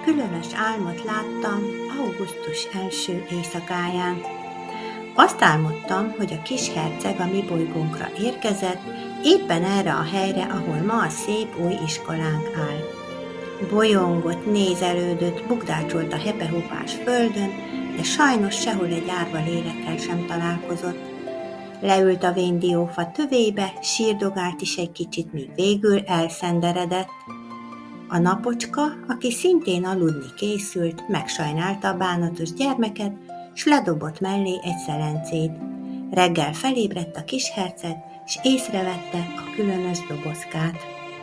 különös álmot láttam augusztus első éjszakáján. Azt álmodtam, hogy a kis herceg a mi bolygónkra érkezett, éppen erre a helyre, ahol ma a szép új iskolánk áll. Bolyongott, nézelődött, bukdácsolt a hepehopás földön, de sajnos sehol egy árva lélekkel sem találkozott. Leült a véndiófa tövébe, sírdogált is egy kicsit, míg végül elszenderedett. A napocska, aki szintén aludni készült, megsajnálta a bánatos gyermeket, s ledobott mellé egy szelencét. Reggel felébredt a kis herceg, s észrevette a különös dobozkát.